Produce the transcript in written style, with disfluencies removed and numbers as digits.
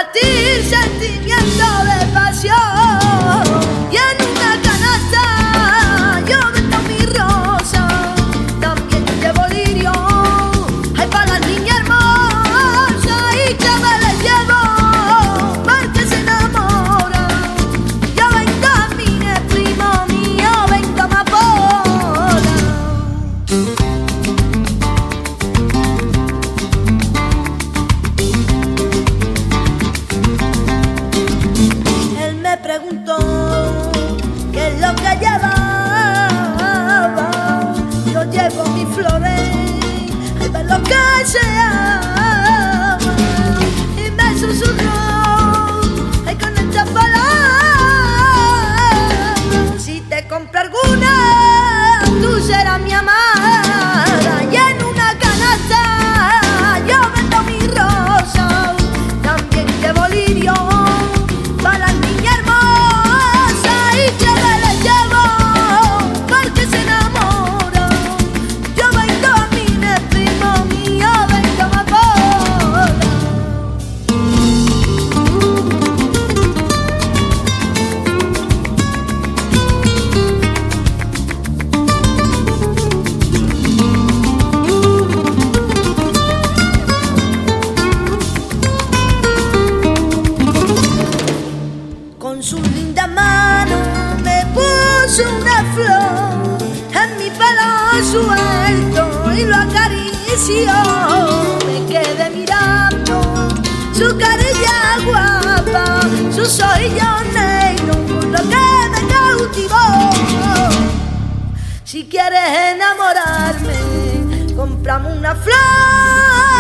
latir sentimiento de pasión. Y en una canasta yo vendo mi rosa, también llevo lirio, hay para la niña hermosa, y que me la llevo porque se enamora. Yo vengo a mí, primo mío, vengo a amapola. Él me preguntó qué es lo que llevaba. Yo llevo mis flores, ay, ver lo que se ama. Y me susurró, ay, con estas palabras: si te compro alguna, tú serás mi amada. Y en una canasta yo vendo mi rosa, también llevo lirio para la niña hermosa, y que me la llevo porque se enamora. Yo vengo a mí, primo mío, vengo a amapola. Con su linda mano me puso una flor en mi pelo suelto y lo acarició. Me quedé mirando su carilla guapa, sus ojillos negros, lo que me cautivó. Si quieres enamorarme, cómprame una flor